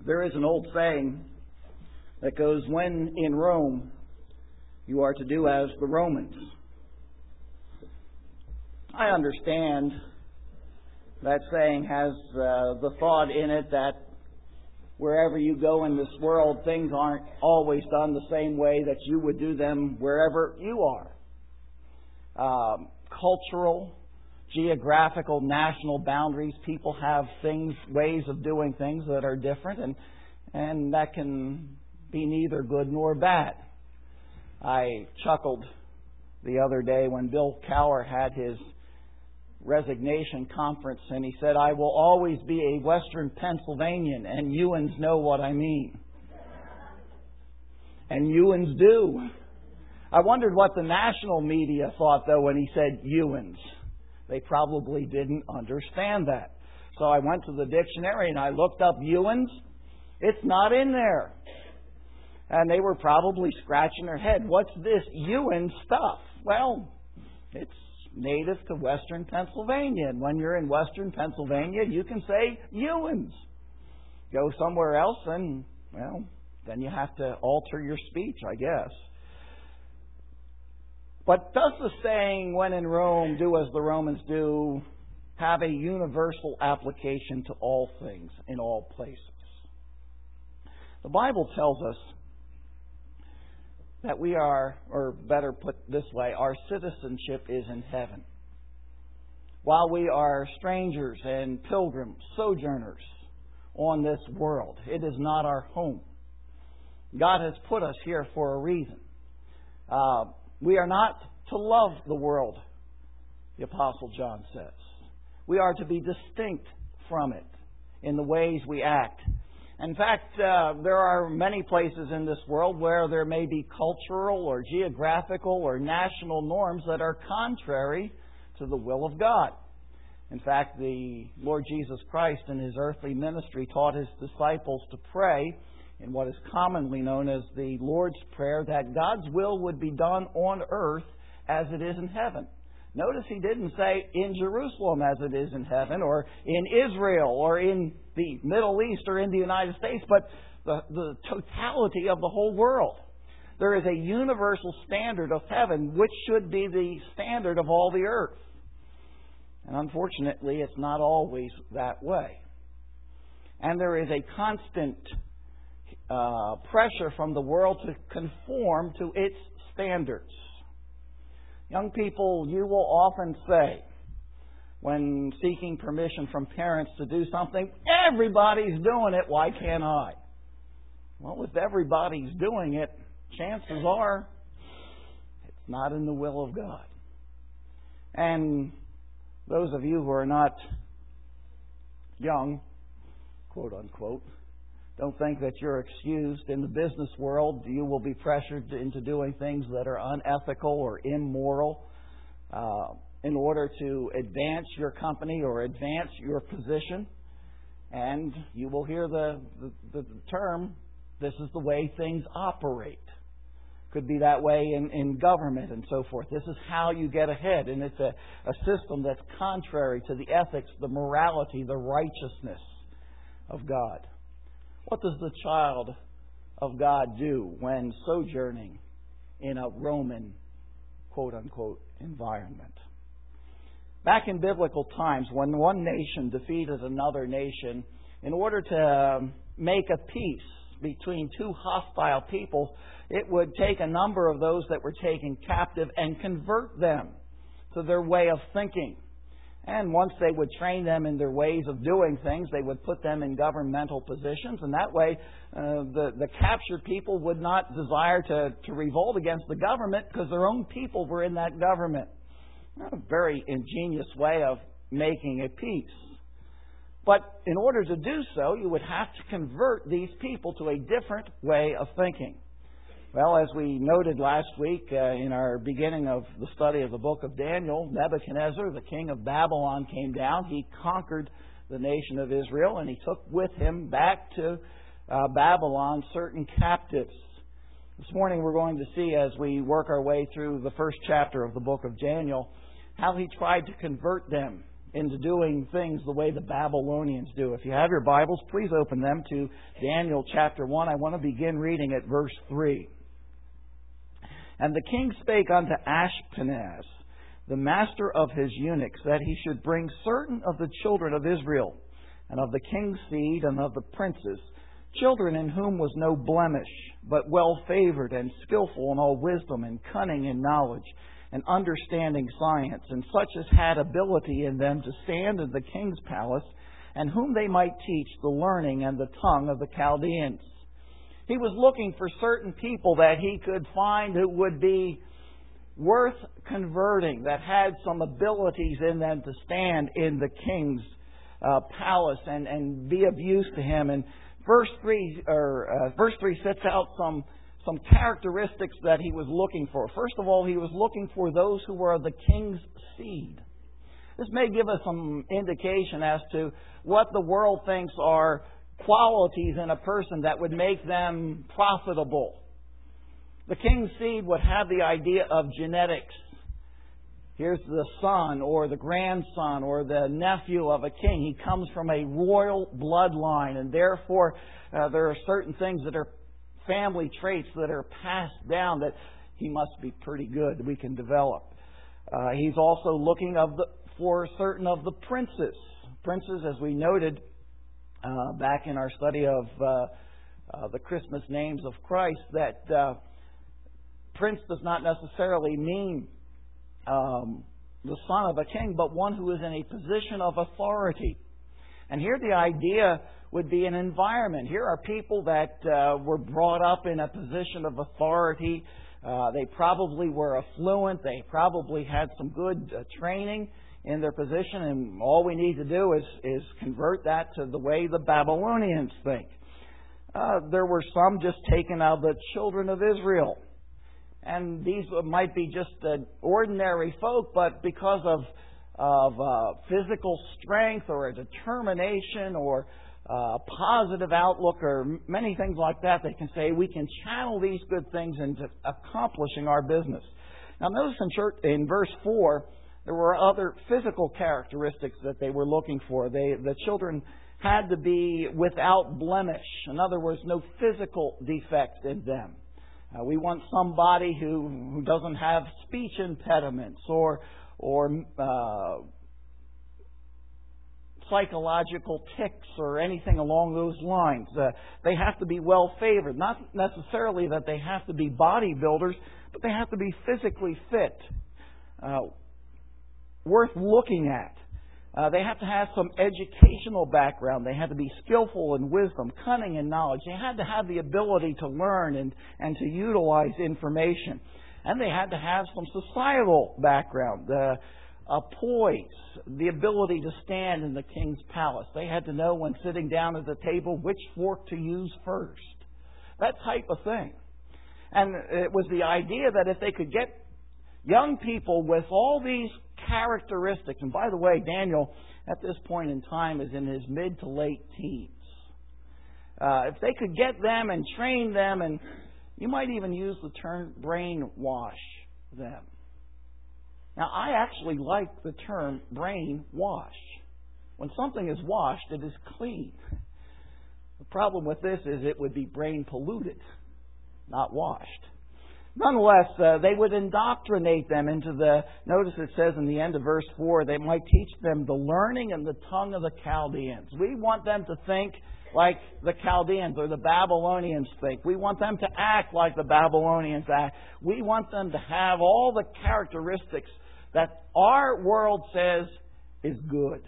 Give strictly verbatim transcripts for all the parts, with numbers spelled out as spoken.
There is an old saying that goes, when in Rome, you are to do as the Romans. I understand that saying has uh, the thought in it that wherever you go in this world, things aren't always done the same way that you would do them wherever you are. Um, cultural, geographical, national boundaries, people have things, ways of doing things that are different, and and that can be neither good nor bad. I chuckled the other day when Bill Cower had his resignation conference, and he said, "I will always be a Western Pennsylvanian, and Ewans know what I mean." And Ewans do. I wondered what the national media thought, though, when he said Ewans. They probably didn't understand that. So I went to the dictionary and I looked up Ewans. It's not in there. And they were probably scratching their head. What's this Ewan stuff? Well, it's native to Western Pennsylvania. And when you're in Western Pennsylvania, you can say Ewans. Go somewhere else and, well, then you have to alter your speech, I guess. But does the saying, when in Rome, do as the Romans do, have a universal application to all things in all places? The Bible tells us that we are, or better put this way, our citizenship is in heaven. While we are strangers and pilgrims, sojourners on this world, it is not our home. God has put us here for a reason. Uh, we are not to love the world, the Apostle John says. We are to be distinct from it in the ways we act. In fact, uh, there are many places in this world where there may be cultural or geographical or national norms that are contrary to the will of God. In fact, the Lord Jesus Christ in His earthly ministry taught His disciples to pray in what is commonly known as the Lord's Prayer, that God's will would be done on earth as it is in heaven. Notice He didn't say in Jerusalem as it is in heaven, or in Israel, or in the Middle East, or in the United States, but the, the totality of the whole world. There is a universal standard of heaven which should be the standard of all the earth. And unfortunately, it's not always that way. And there is a constant uh, pressure from the world to conform to its standards. Young people, you will often say, when seeking permission from parents to do something, everybody's doing it, why can't I? Well, if everybody's doing it, chances are it's not in the will of God. And those of you who are not young, quote unquote, don't think that you're excused. In the business world, you will be pressured into doing things that are unethical or immoral uh, in order to advance your company or advance your position. And you will hear the, the, the term, this is the way things operate. Could be that way in, in government and so forth. This is how you get ahead. And it's a, a system that's contrary to the ethics, the morality, the righteousness of God. What does the child of God do when sojourning in a Roman, quote-unquote, environment? Back in biblical times, when one nation defeated another nation, in order to make a peace between two hostile people, it would take a number of those that were taken captive and convert them to their way of thinking. And once they would train them in their ways of doing things, they would put them in governmental positions. And that way, uh, the, the captured people would not desire to, to revolt against the government because their own people were in that government. A very ingenious way of making a peace. But in order to do so, you would have to convert these people to a different way of thinking. Well, as we noted last week uh, in our beginning of the study of the book of Daniel, Nebuchadnezzar, the king of Babylon, came down. He conquered the nation of Israel, and he took with him back to uh, Babylon certain captives. This morning we're going to see, as we work our way through the first chapter of the book of Daniel, how he tried to convert them into doing things the way the Babylonians do. If you have your Bibles, please open them to Daniel chapter one. I want to begin reading at verse three. And the king spake unto Ashpenaz, the master of his eunuchs, that he should bring certain of the children of Israel, and of the king's seed, and of the princes, children in whom was no blemish, but well favored, and skillful in all wisdom, and cunning in knowledge, and understanding science, and such as had ability in them to stand in the king's palace, and whom they might teach the learning and the tongue of the Chaldeans. He was looking for certain people that he could find who would be worth converting, that had some abilities in them to stand in the king's uh, palace and, and be of use to him. And verse three, or uh, verse three sets out some some characteristics that he was looking for. First of all, he was looking for those who were of the king's seed. This may give us some indication as to what the world thinks are qualities in a person that would make them profitable. The king's seed would have the idea of genetics. Here's the son or the grandson or the nephew of a king. He comes from a royal bloodline, and therefore uh, there are certain things that are family traits that are passed down that he must be pretty good that we can develop. Uh, he's also looking of the, for certain of the princes. Princes, as we noted uh, back in our study of uh, uh, the Christmas names of Christ, that uh, prince does not necessarily mean um, the son of a king, but one who is in a position of authority. And here the idea would be an environment. Here are people that uh, were brought up in a position of authority. Uh, they probably were affluent. They probably had some good uh, training in their position, and all we need to do is, is convert that to the way the Babylonians think. Uh, there were some just taken out of the children of Israel. And these might be just uh, ordinary folk, but because of, of uh, physical strength or a determination or a positive outlook or many things like that, they can say we can channel these good things into accomplishing our business. Now notice in, church, in verse four, there were other physical characteristics that they were looking for. They, the children had to be without blemish. In other words, no physical defects in them. Uh, we want somebody who, who doesn't have speech impediments or or uh, psychological tics or anything along those lines. Uh, they have to be well favored. Not necessarily that they have to be bodybuilders, but they have to be physically fit, uh, worth looking at. Uh, they have to have some educational background. They had to be skillful in wisdom, cunning in knowledge. They had to have the ability to learn and, and to utilize information. And they had to have some societal background, uh, a poise, the ability to stand in the king's palace. They had to know when sitting down at the table which fork to use first. That type of thing. And it was the idea that if they could get young people with all these characteristics, and by the way, Daniel at this point in time is in his mid to late teens. Uh, if they could get them and train them, and you might even use the term brainwash them. Now, I actually like the term brainwash. When something is washed, it is clean. The problem with this is it would be brain polluted, not washed. Nonetheless, uh, they would indoctrinate them into the, notice it says in the end of verse four, they might teach them the learning and the tongue of the Chaldeans. We want them to think like the Chaldeans or the Babylonians think. We want them to act like the Babylonians act. We want them to have all the characteristics that our world says is good.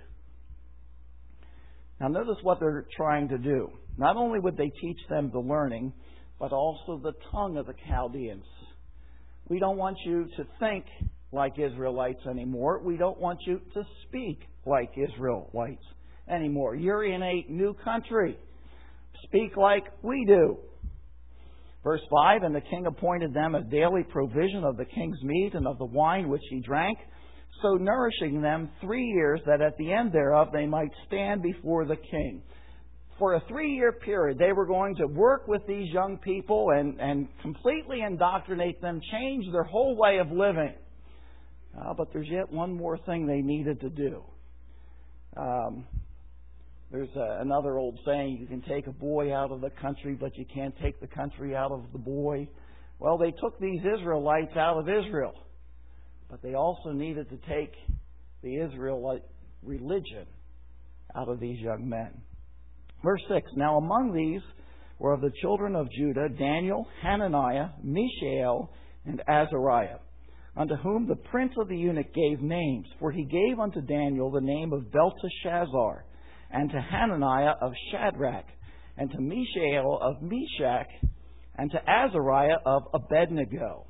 Now notice what they're trying to do. Not only would they teach them the learning, but also the tongue of the Chaldeans. We don't want you to think like Israelites anymore. We don't want you to speak like Israelites anymore. You're in a new country. Speak like we do. Verse five, and the king appointed them a daily provision of the king's meat and of the wine which he drank, so nourishing them three years, that at the end thereof they might stand before the king. For a three-year period, they were going to work with these young people and, and completely indoctrinate them, change their whole way of living. Uh, but there's yet one more thing they needed to do. Um, there's a, another old saying, you can take a boy out of the country, but you can't take the country out of the boy. Well, they took these Israelites out of Israel, but they also needed to take the Israelite religion out of these young men. Verse six, now among these were of the children of Judah Daniel, Hananiah, Mishael, and Azariah, unto whom the prince of the eunuch gave names. For he gave unto Daniel the name of Belteshazzar, and to Hananiah of Shadrach, and to Mishael of Meshach, and to Azariah of Abednego.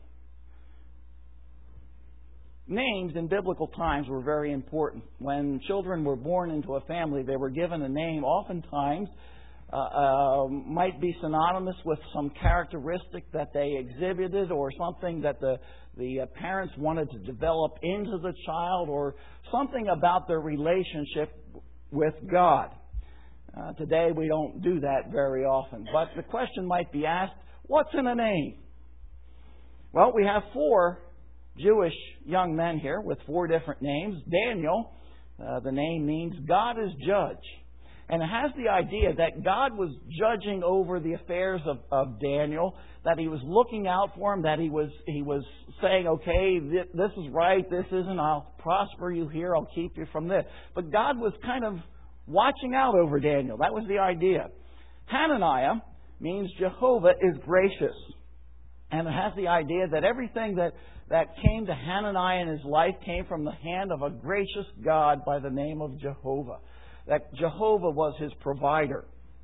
Names in biblical times were very important. When children were born into a family, they were given a name, oftentimes uh, uh, might be synonymous with some characteristic that they exhibited or something that the, the parents wanted to develop into the child, or something about their relationship with God. Uh, today we don't do that very often. But the question might be asked, what's in a name? Well, we have four Jewish young men here with four different names. Daniel, uh, the name means God is judge. And it has the idea that God was judging over the affairs of, of Daniel, that He was looking out for him, that He was He was saying, okay, th- this is right, this isn't, I'll prosper you here, I'll keep you from this. But God was kind of watching out over Daniel. That was the idea. Hananiah means Jehovah is gracious. And it has the idea that everything that, that came to Hananiah in his life came from the hand of a gracious God by the name of Jehovah. That Jehovah was his provider.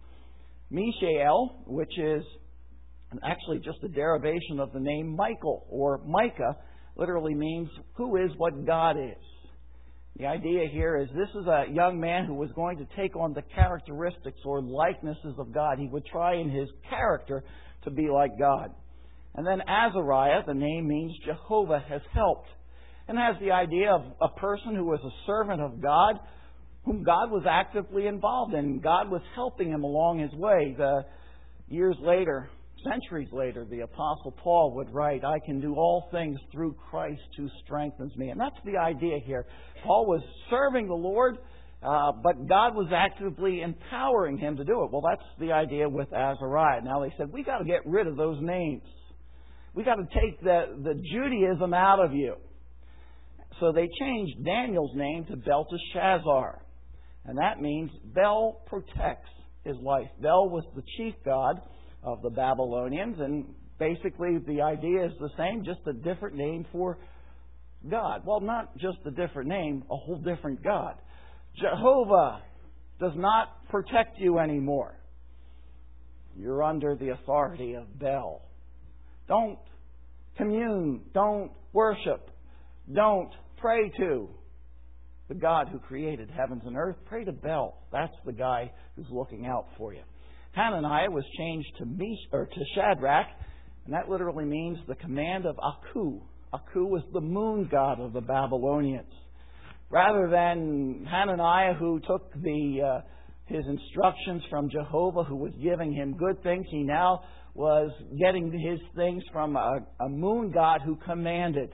Mishael, which is actually just a derivation of the name Michael or Micah, literally means who is what God is. The idea here is this is a young man who was going to take on the characteristics or likenesses of God. He would try in his character to be like God. And then Azariah, the name means Jehovah has helped. And has the idea of a person who was a servant of God, whom God was actively involved in. God was helping him along his way. The years later, centuries later, the Apostle Paul would write, I can do all things through Christ who strengthens me. And that's the idea here. Paul was serving the Lord, uh, but God was actively empowering him to do it. Well, that's the idea with Azariah. Now they said, we got to get rid of those names. We got to take the, the Judaism out of you. So they changed Daniel's name to Belteshazzar. And that means Bel protects his life. Bel was the chief god of the Babylonians, and basically the idea is the same, just a different name for God. Well, not just a different name, a whole different God. Jehovah does not protect you anymore. You're under the authority of Bel. Don't commune, don't worship, don't pray to the God who created heavens and earth. Pray to Bel. That's the guy who's looking out for you. Hananiah was changed to Mesh, or to Shadrach, and that literally means the command of Aku. Aku was the moon god of the Babylonians. Rather than Hananiah, who took the uh, his instructions from Jehovah, who was giving him good things, he now was getting his things from a, a moon god who commanded.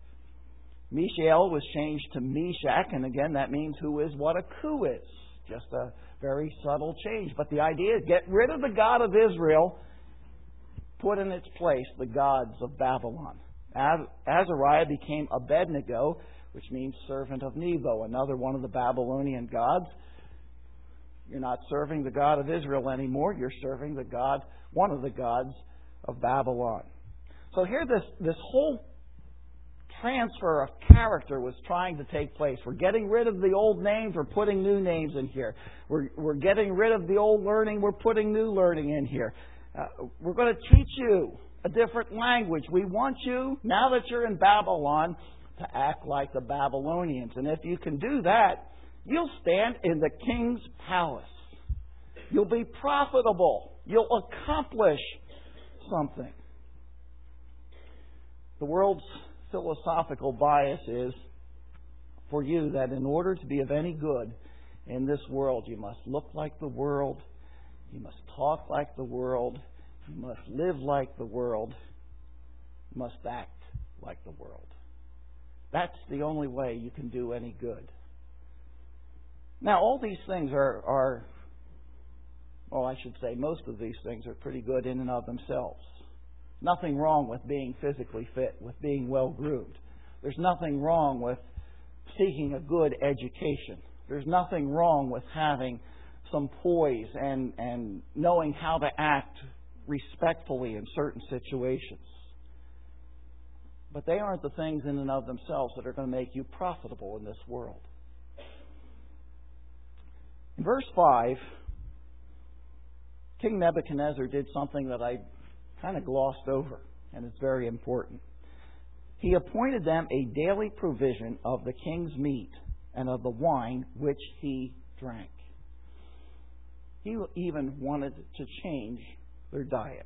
Mishael was changed to Meshach, and again that means who is what Aku is. Just a very subtle change. But the idea is get rid of the God of Israel, put in its place the gods of Babylon. Azariah became Abednego, which means servant of Nebo, another one of the Babylonian gods. You're not serving the God of Israel anymore. You're serving the God, one of the gods of Babylon. So here this, this whole transfer of character was trying to take place. We're getting rid of the old names. We're putting new names in here. We're, we're getting rid of the old learning. We're putting new learning in here. Uh, we're going to teach you a different language. We want you, now that you're in Babylon, to act like the Babylonians. And if you can do that, you'll stand in the king's palace. You'll be profitable. You'll accomplish something. The world's philosophical bias is for you that in order to be of any good in this world, you must look like the world, you must talk like the world, you must live like the world, you must act like the world. That's the only way you can do any good. Now, all these things are, are, well, I should say most of these things are pretty good in and of themselves. Nothing wrong with being physically fit, with being well-groomed. There's nothing wrong with seeking a good education. There's nothing wrong with having some poise and, and knowing how to act respectfully in certain situations. But they aren't the things in and of themselves that are going to make you profitable in this world. In verse five, King Nebuchadnezzar did something that I kind of glossed over, and it's very important. He appointed them a daily provision of the king's meat and of the wine which he drank. He even wanted to change their diet.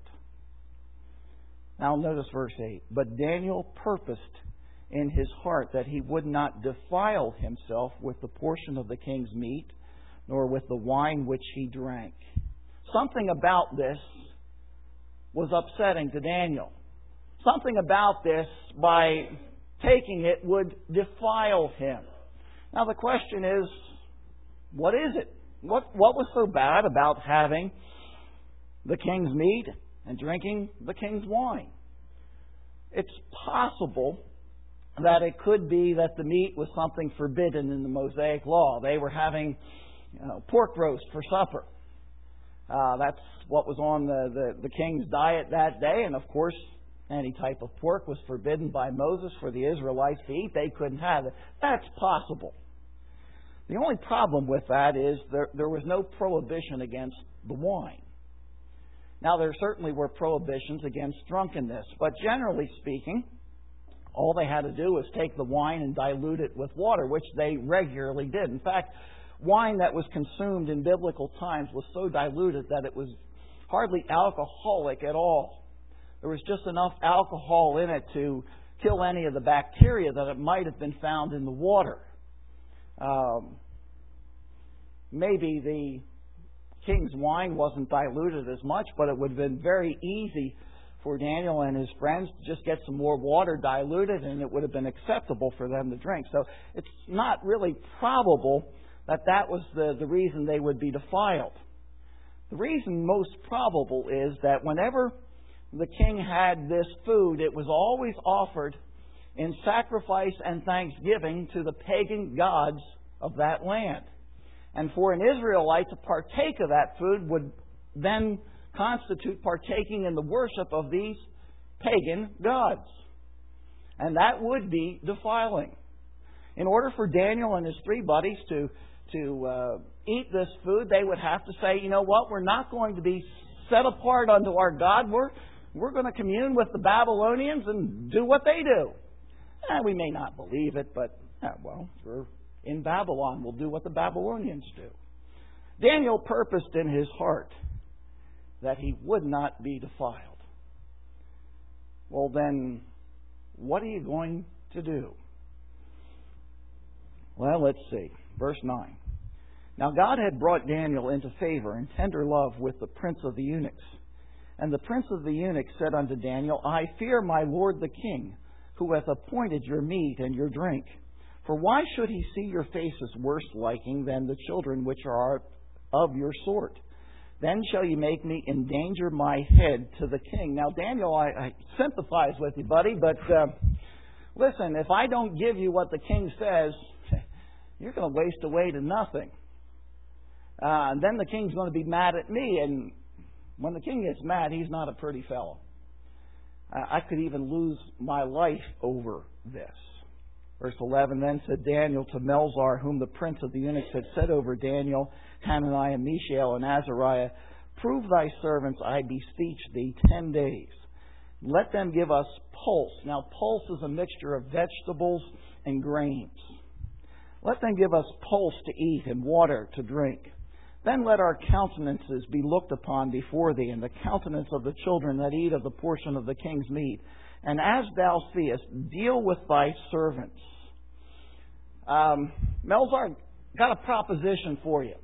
Now notice verse eight. But Daniel purposed in his heart that he would not defile himself with the portion of the king's meat, nor with the wine which he drank. Something about this was upsetting to Daniel. Something about this, by taking it, would defile him. Now the question is, what is it? What, what was so bad about having the king's meat and drinking the king's wine? It's possible that it could be that the meat was something forbidden in the Mosaic law. They were having, you know, pork roast for supper. Uh, that's what was on the, the, the king's diet that day. And of course, any type of pork was forbidden by Moses for the Israelites to eat. They couldn't have it. That's possible. The only problem with that is there, there was no prohibition against the wine. Now, there certainly were prohibitions against drunkenness, but generally speaking, all they had to do was take the wine and dilute it with water, which they regularly did. In fact, wine that was consumed in biblical times was so diluted that it was hardly alcoholic at all. There was just enough alcohol in it to kill any of the bacteria that it might have been found in the water. Um, maybe the king's wine wasn't diluted as much, but it would have been very easy for Daniel and his friends to just get some more water diluted, and it would have been acceptable for them to drink. So it's not really probable that that was the, the reason they would be defiled. The reason most probable is that whenever the king had this food, it was always offered in sacrifice and thanksgiving to the pagan gods of that land. And for an Israelite to partake of that food would then constitute partaking in the worship of these pagan gods. And that would be defiling. In order for Daniel and his three buddies to, to uh, eat this food, they would have to say, you know what, we're not going to be set apart unto our God. We're, we're going to commune with the Babylonians and do what they do. And we may not believe it, but, eh, well, we're in Babylon. We'll do what the Babylonians do. Daniel purposed in his heart that he would not be defiled. Well, then, what are you going to do? Well, let's see. Verse nine. Now God had brought Daniel into favor and tender love with the prince of the eunuchs. And the prince of the eunuchs said unto Daniel, I fear my lord the king, who hath appointed your meat and your drink. For why should he see your faces worse liking than the children which are of your sort? Then shall you make me endanger my head to the king. Now, Daniel, I, I sympathize with you, buddy, but uh, listen, if I don't give you what the king says, you're going to waste away to nothing. Uh, and then the king's going to be mad at me, and when the king gets mad, he's not a pretty fellow. Uh, I could even lose my life over this. Verse eleven, then said Daniel to Melzar, whom the prince of the eunuchs had set over Daniel, Hananiah, Mishael, and Azariah, prove thy servants, I beseech thee, ten days. Let them give us pulse. Now, pulse is a mixture of vegetables and grains. Let them give us pulse to eat and water to drink. Then let our countenances be looked upon before thee, and the countenance of the children that eat of the portion of the king's meat. And as thou seest, deal with thy servants. Um, Melzar, got a proposition for you.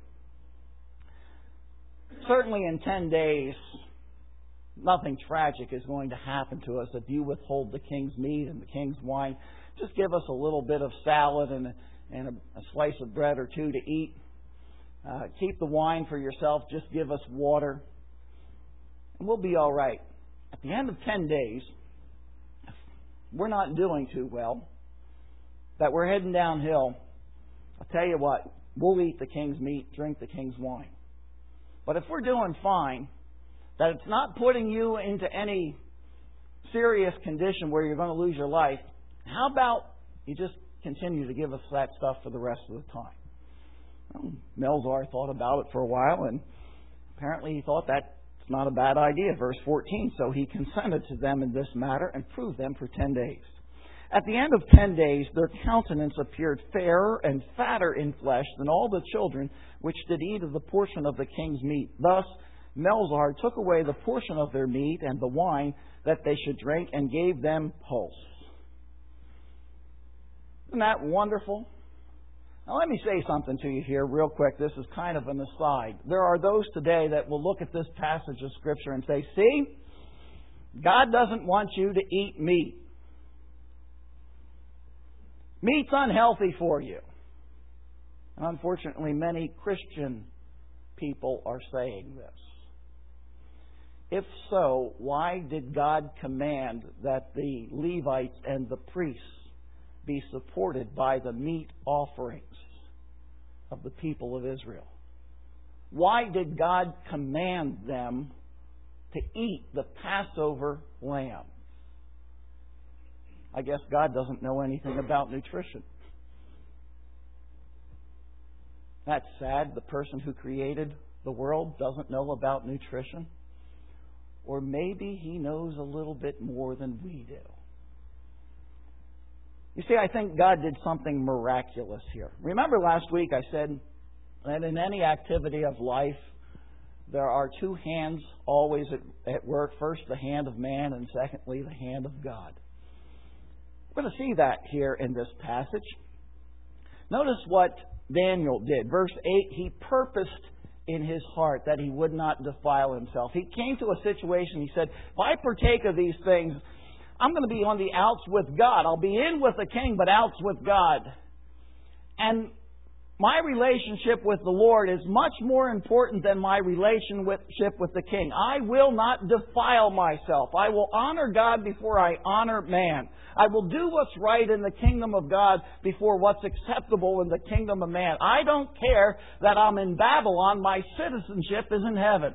Certainly in ten days, nothing tragic is going to happen to us if you withhold the king's meat and the king's wine. Just give us a little bit of salad and, a, and a, a slice of bread or two to eat. Uh, keep the wine for yourself. Just give us water. And we'll be all right. At the end of ten days, if we're not doing too well, that we're heading downhill, I'll tell you what, we'll eat the king's meat, drink the king's wine. But if we're doing fine, that it's not putting you into any serious condition where you're going to lose your life, how about you just continue to give us that stuff for the rest of the time? Well, Melzar thought about it for a while, and apparently he thought that's not a bad idea. Verse fourteen, so he consented to them in this matter and proved them for ten days. At the end of ten days, their countenance appeared fairer and fatter in flesh than all the children which did eat of the portion of the king's meat. Thus Melzar took away the portion of their meat and the wine that they should drink and gave them pulse. Isn't that wonderful? Now let me say something to you here real quick. This is kind of an aside. There are those today that will look at this passage of Scripture and say, see, God doesn't want you to eat meat. Meat's unhealthy for you. And unfortunately, many Christian people are saying this. If so, why did God command that the Levites and the priests be supported by the meat offerings of the people of Israel? Why did God command them to eat the Passover lamb? I guess God doesn't know anything about nutrition. That's sad. The person who created the world doesn't know about nutrition. Or maybe He knows a little bit more than we do. You see, I think God did something miraculous here. Remember last week I said that in any activity of life, there are two hands always at, at work. First, the hand of man, and secondly, the hand of God. We're going to see that here in this passage. Notice what Daniel did. Verse eight, he purposed in his heart that he would not defile himself. He came to a situation, he said, if I partake of these things, I'm going to be on the outs with God. I'll be in with the king, but outs with God. And my relationship with the Lord is much more important than my relationship with the king. I will not defile myself. I will honor God before I honor man. I will do what's right in the kingdom of God before what's acceptable in the kingdom of man. I don't care that I'm in Babylon. My citizenship is in heaven.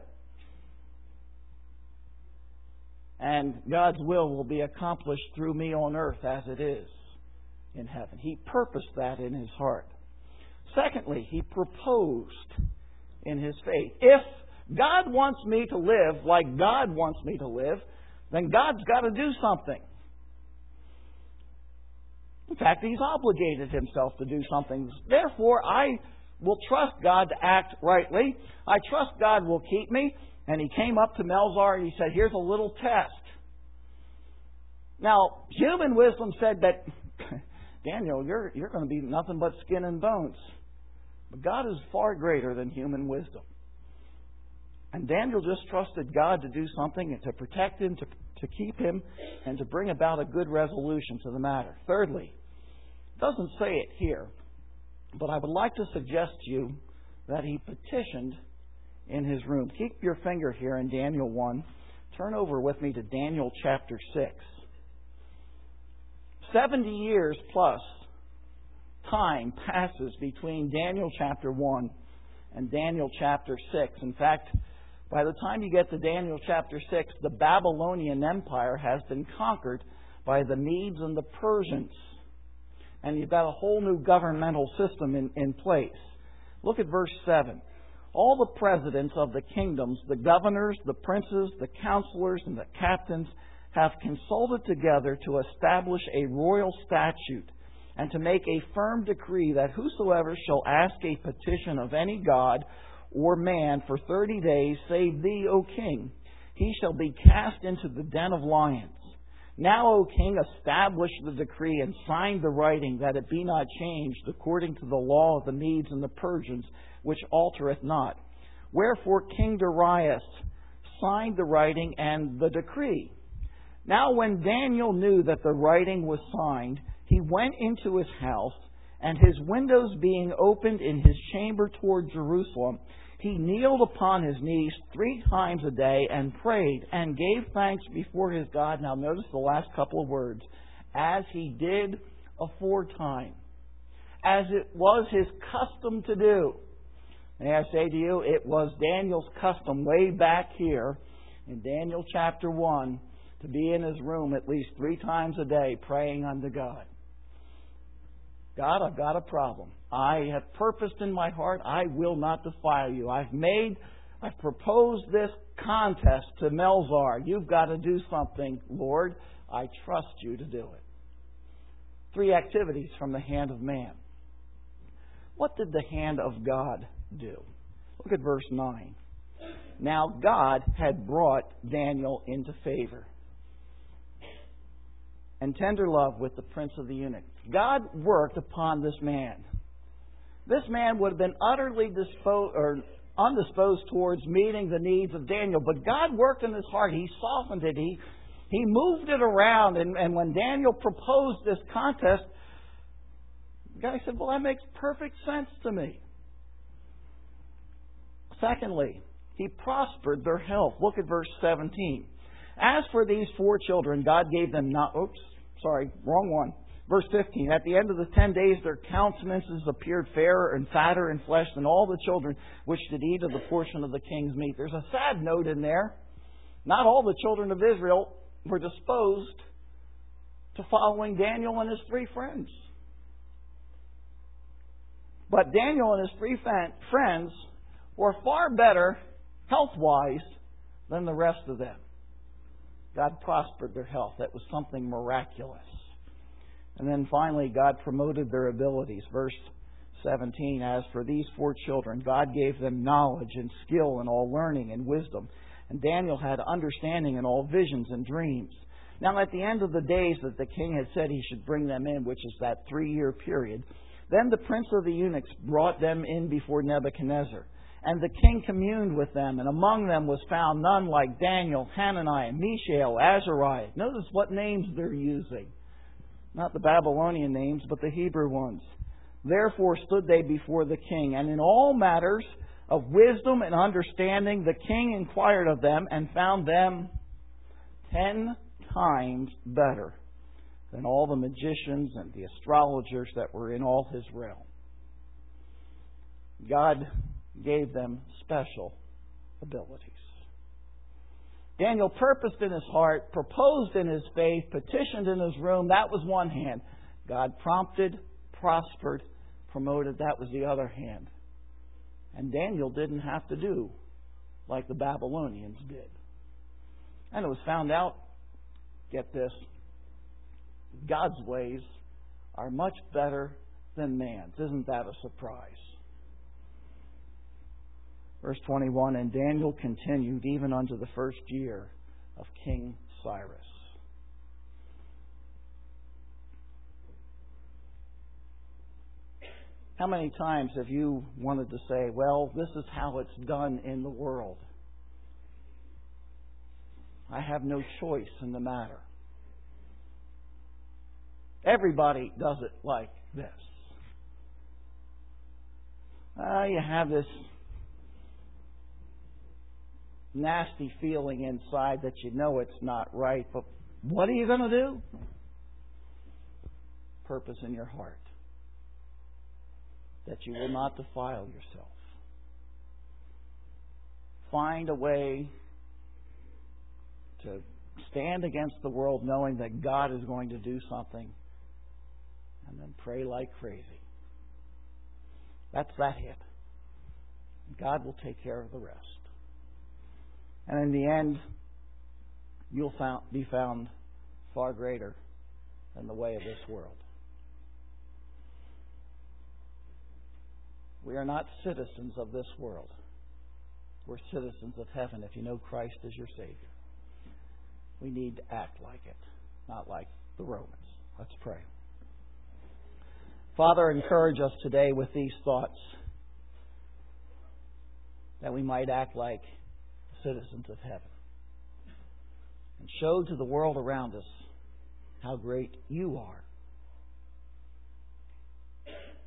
And God's will will be accomplished through me on earth as it is in heaven. He purposed that in his heart. Secondly, he proposed in his faith. If God wants me to live like God wants me to live, then God's got to do something. In fact, He's obligated Himself to do something. Therefore, I will trust God to act rightly. I trust God will keep me. And he came up to Melzar and he said, here's a little test. Now, human wisdom said that, Daniel, you're, you're going to be nothing but skin and bones. But God is far greater than human wisdom. And Daniel just trusted God to do something and to protect him, to, to keep him, and to bring about a good resolution to the matter. Thirdly, it doesn't say it here, but I would like to suggest to you that he petitioned in his room. Keep your finger here in Daniel one. Turn over with me to Daniel chapter six. Seventy years plus time passes between Daniel chapter one and Daniel chapter six. In fact, by the time you get to Daniel chapter six, the Babylonian Empire has been conquered by the Medes and the Persians. And you've got a whole new governmental system in, in place. Look at verse seven. All the presidents of the kingdoms, the governors, the princes, the counselors, and the captains have consulted together to establish a royal statute and to make a firm decree that whosoever shall ask a petition of any god or man for thirty days, save thee, O king, he shall be cast into the den of lions. Now, O king, establish the decree and sign the writing, that it be not changed according to the law of the Medes and the Persians, which altereth not. Wherefore King Darius signed the writing and the decree. Now when Daniel knew that the writing was signed, he went into his house and his windows being opened in his chamber toward Jerusalem, he kneeled upon his knees three times a day and prayed and gave thanks before his God. Now notice the last couple of words. As he did aforetime. As it was his custom to do. May I say to you, it was Daniel's custom way back here in Daniel chapter one to be in his room at least three times a day praying unto God. God, I've got a problem. I have purposed in my heart, I will not defile you. I've made, I've proposed this contest to Melzar. You've got to do something, Lord. I trust you to do it. Three activities from the hand of man. What did the hand of God do? Look at verse nine. Now God had brought Daniel into favor and tender love with the prince of the eunuchs. God worked upon this man. This man would have been utterly disposed or undisposed towards meeting the needs of Daniel, but God worked in his heart. He softened it. He he moved it around, and, and when Daniel proposed this contest, the guy said, "Well, that makes perfect sense to me." Secondly, he prospered their health. Look at verse seventeen. As for these four children, God gave them not... Oops, sorry, wrong one. Verse fifteen. At the end of the ten days, their countenances appeared fairer and fatter in flesh than all the children which did eat of the portion of the king's meat. There's a sad note in there. Not all the children of Israel were disposed to following Daniel and his three friends. But Daniel and his three friends were far better health-wise than the rest of them. God prospered their health. That was something miraculous. And then finally, God promoted their abilities. Verse seventeen, as for these four children, God gave them knowledge and skill in all learning and wisdom. And Daniel had understanding in all visions and dreams. Now, at the end of the days that the king had said he should bring them in, which is that three-year period, then the prince of the eunuchs brought them in before Nebuchadnezzar. And the king communed with them, and among them was found none like Daniel, Hananiah, Mishael, Azariah. Notice what names they're using. Not the Babylonian names, but the Hebrew ones. Therefore stood they before the king, and in all matters of wisdom and understanding the king inquired of them, and found them ten times better than all the magicians and the astrologers that were in all his realm. God gave them special abilities. Daniel purposed in his heart, proposed in his faith, petitioned in his room. That was one hand. God prompted, prospered, promoted. That was the other hand. And Daniel didn't have to do like the Babylonians did. And it was found out, get this, God's ways are much better than man's. Isn't that a surprise? Verse twenty-one, and Daniel continued even unto the first year of King Cyrus. How many times have you wanted to say, well, this is how it's done in the world? I have no choice in the matter. Everybody does it like this. Uh, you have this nasty feeling inside that you know it's not right, but what are you going to do? Purpose in your heart that you will not defile yourself. Find a way to stand against the world knowing that God is going to do something, and then pray like crazy. That's that hit. God will take care of the rest. And in the end, you'll found, be found far greater than the way of this world. We are not citizens of this world. We're citizens of heaven if you know Christ as your Savior. We need to act like it, not like the Romans. Let's pray. Father, encourage us today with these thoughts that we might act like citizens of heaven and show to the world around us how great you are.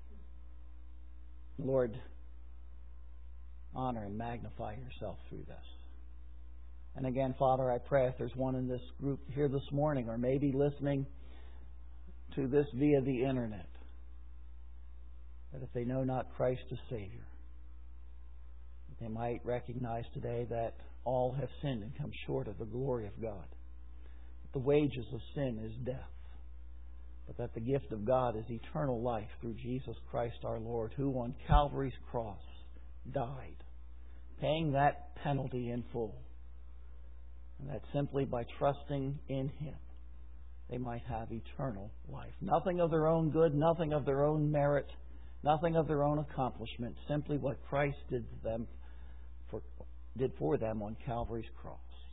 Lord, honor and magnify yourself through this. And again, Father, I pray if there's one in this group here this morning, or maybe listening to this via the internet, that if they know not Christ as Savior, they might recognize today that all have sinned and come short of the glory of God. The wages of sin is death, but that the gift of God is eternal life through Jesus Christ our Lord, who on Calvary's cross died, paying that penalty in full. And that simply by trusting in Him, they might have eternal life. Nothing of their own good, nothing of their own merit, nothing of their own accomplishment, simply what Christ did to them for, did for them on Calvary's cross.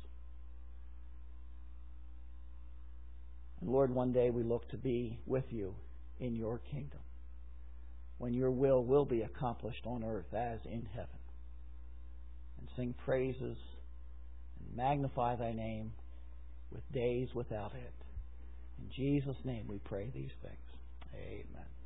And Lord, one day we look to be with you in your kingdom, when your will will be accomplished on earth as in heaven, and sing praises and magnify thy name with days without end. In Jesus' name we pray these things. Amen.